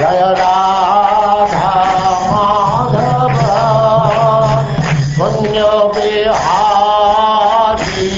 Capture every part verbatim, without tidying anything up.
Jaya Radha Madhava Kunja Bihari.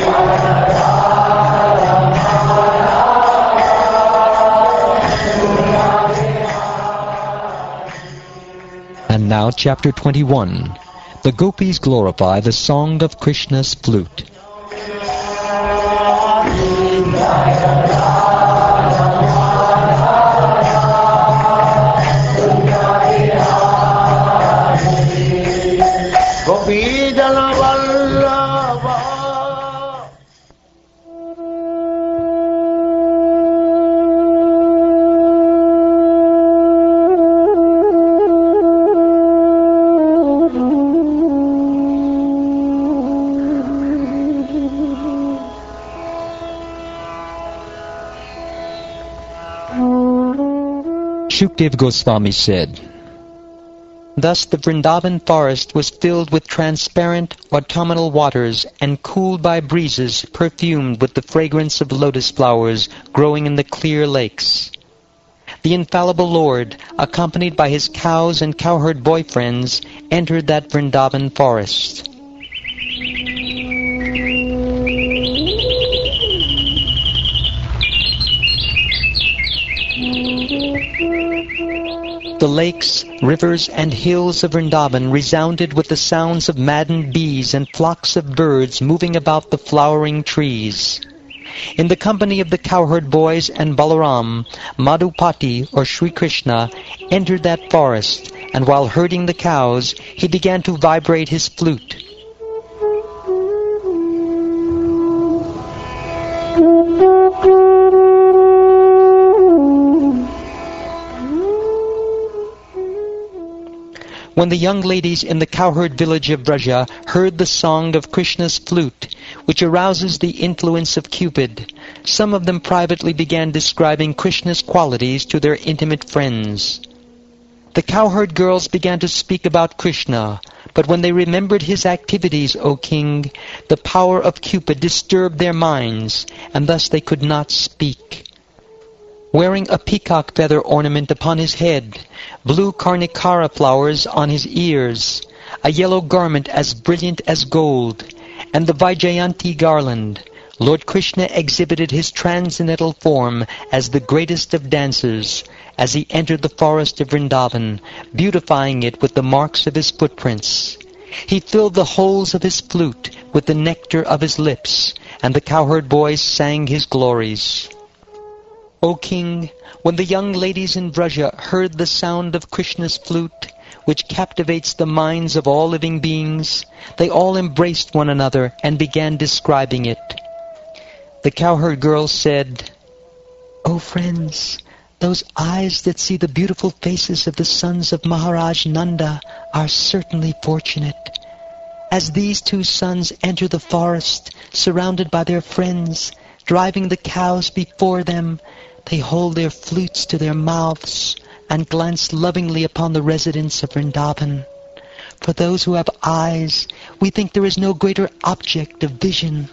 And now chapter twenty-one. The gopis glorify the song of Krishna's flute. Gopi Jana Vallabha. Shukdev Goswami said, "Thus the Vrindavan forest was filled with transparent autumnal waters and cooled by breezes perfumed with the fragrance of lotus flowers growing in the clear lakes. The infallible Lord, accompanied by his cows and cowherd boyfriends, entered that Vrindavan forest. The lakes, rivers, and hills of Vrindavan resounded with the sounds of maddened bees and flocks of birds moving about the flowering trees. In the company of the cowherd boys and Balaram, Madhupati, or Sri Krishna, entered that forest, and while herding the cows, he began to vibrate his flute. When the young ladies in the cowherd village of Braja heard the song of Krishna's flute, which arouses the influence of Cupid, some of them privately began describing Krishna's qualities to their intimate friends. The cowherd girls began to speak about Krishna, but when they remembered his activities, O king, the power of Cupid disturbed their minds, and thus they could not speak. Wearing a peacock feather ornament upon his head, blue karnikara flowers on his ears, a yellow garment as brilliant as gold, and the Vaijayanti garland, Lord Krishna exhibited his transcendental form as the greatest of dancers, as he entered the forest of Vrindavan, beautifying it with the marks of his footprints. He filled the holes of his flute with the nectar of his lips, and the cowherd boys sang his glories. O king, when the young ladies in Braja heard the sound of Krishna's flute, which captivates the minds of all living beings, they all embraced one another and began describing it. The cowherd girls said, O friends, those eyes that see the beautiful faces of the sons of Maharaj Nanda are certainly fortunate. As these two sons enter the forest, surrounded by their friends, driving the cows before them, they hold their flutes to their mouths and glance lovingly upon the residents of Vrindavan. For those who have eyes, we think there is no greater object of vision.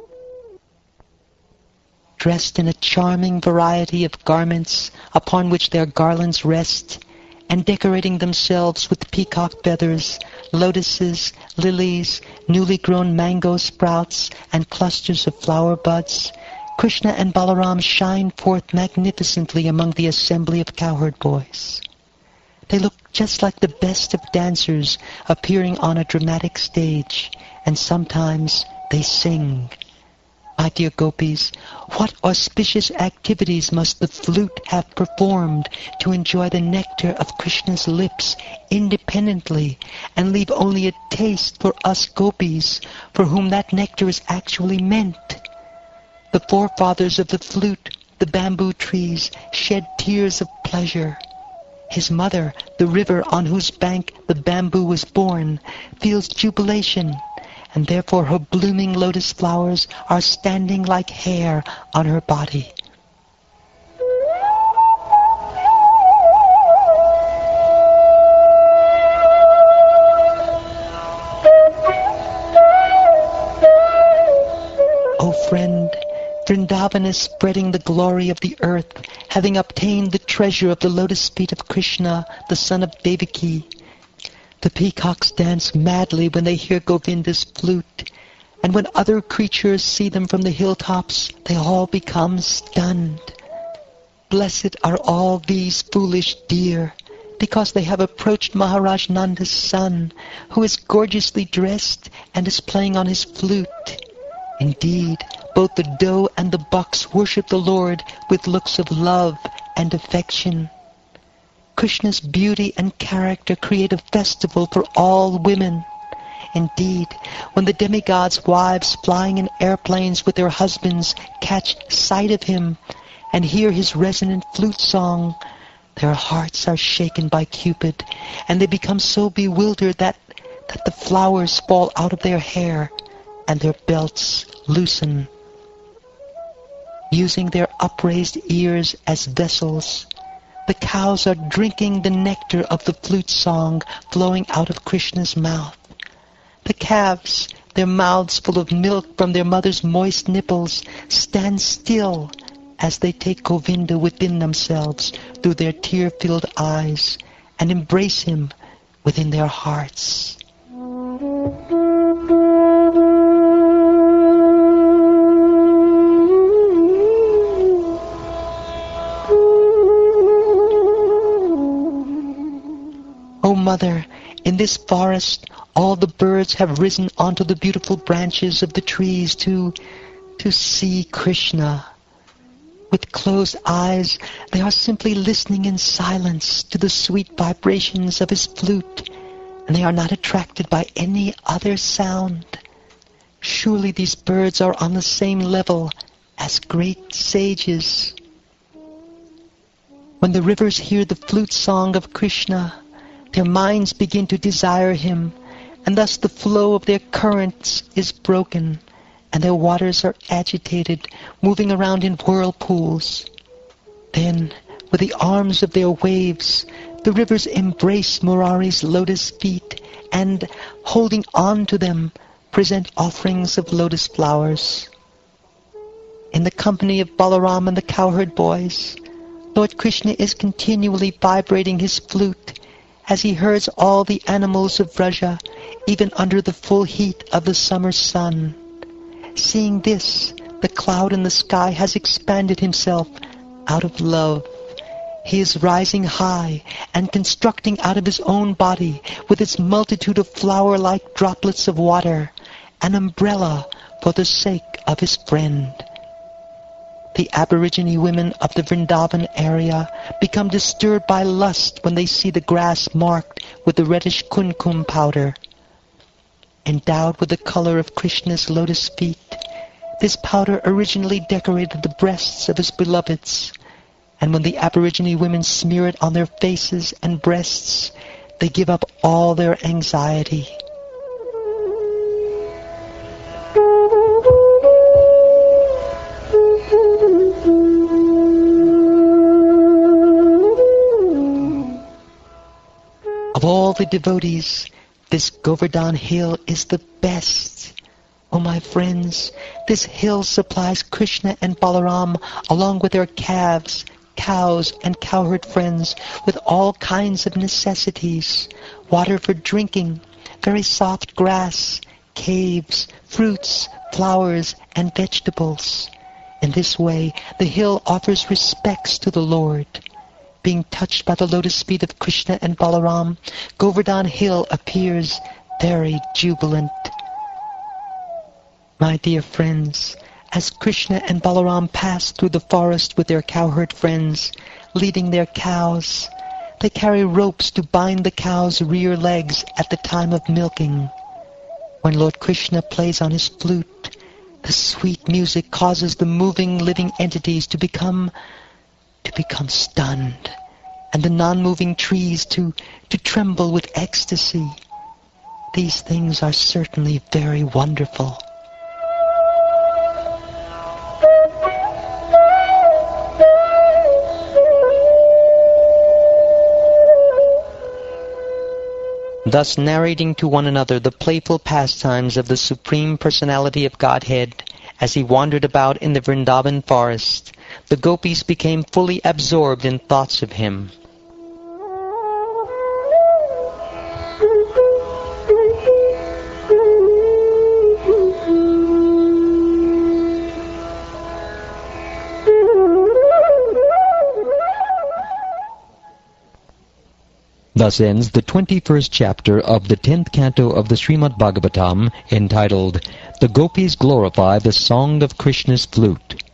Dressed in a charming variety of garments upon which their garlands rest, and decorating themselves with peacock feathers, lotuses, lilies, newly grown mango sprouts, and clusters of flower buds, Krishna and Balaram shine forth magnificently among the assembly of cowherd boys. They look just like the best of dancers appearing on a dramatic stage, and sometimes they sing. My dear gopis, what auspicious activities must the flute have performed to enjoy the nectar of Krishna's lips independently and leave only a taste for us gopis, for whom that nectar is actually meant. The forefathers of the flute, the bamboo trees, shed tears of pleasure. His mother, the river on whose bank the bamboo was born, feels jubilation, and therefore her blooming lotus flowers are standing like hair on her body. O friend, Vrindavan is spreading the glory of the earth, having obtained the treasure of the lotus feet of Krishna, the son of Devaki. The peacocks dance madly when they hear Govinda's flute, and when other creatures see them from the hilltops, they all become stunned. Blessed are all these foolish deer, because they have approached Maharaj Nanda's son, who is gorgeously dressed and is playing on his flute. Indeed, both the doe and the bucks worship the Lord with looks of love and affection. Krishna's beauty and character create a festival for all women. Indeed, when the demigods' wives flying in airplanes with their husbands catch sight of him and hear his resonant flute song, their hearts are shaken by Cupid, and they become so bewildered that, that the flowers fall out of their hair and their belts loosen. Using their upraised ears as vessels, the cows are drinking the nectar of the flute song flowing out of Krishna's mouth. The calves, their mouths full of milk from their mother's moist nipples, stand still as they take Govinda within themselves through their tear-filled eyes and embrace him within their hearts. O Mother, in this forest all the birds have risen onto the beautiful branches of the trees to, to see Krishna. With closed eyes, they are simply listening in silence to the sweet vibrations of his flute, and they are not attracted by any other sound. Surely these birds are on the same level as great sages. When the rivers hear the flute song of Krishna, their minds begin to desire him, and thus the flow of their currents is broken, and their waters are agitated, moving around in whirlpools. Then, with the arms of their waves, the rivers embrace Murari's lotus feet, and, holding on to them, present offerings of lotus flowers. In the company of Balaram and the cowherd boys, Lord Krishna is continually vibrating his flute, as he herds all the animals of Vraja, even under the full heat of the summer sun. Seeing this, the cloud in the sky has expanded himself out of love. He is rising high and constructing out of his own body, with its multitude of flower-like droplets of water, an umbrella for the sake of his friend. The Aborigine women of the Vrindavan area become disturbed by lust when they see the grass marked with the reddish kumkum powder. Endowed with the color of Krishna's lotus feet, this powder originally decorated the breasts of his beloveds, and when the Aborigine women smear it on their faces and breasts, they give up all their anxiety. Of all the devotees, this Govardhan hill is the best. O my friends, this hill supplies Krishna and Balaram, along with their calves, cows, and cowherd friends, with all kinds of necessities: water for drinking, very soft grass, caves, fruits, flowers, and vegetables. In this way, the hill offers respects to the Lord. Being touched by the lotus feet of Krishna and Balaram, Govardhan hill appears very jubilant. My dear friends, as Krishna and Balaram pass through the forest with their cowherd friends, leading their cows, they carry ropes to bind the cows' rear legs at the time of milking. When Lord Krishna plays on his flute, the sweet music causes the moving living entities to become to become stunned, and the non-moving trees to, to tremble with ecstasy. These things are certainly very wonderful. Thus narrating to one another the playful pastimes of the Supreme Personality of Godhead, As he wandered about in the Vrindavan forest, the gopis became fully absorbed in thoughts of him. Thus ends the twenty-first chapter of the tenth canto of the Srimad Bhagavatam, entitled, The Gopis Glorify the Song of Krishna's Flute.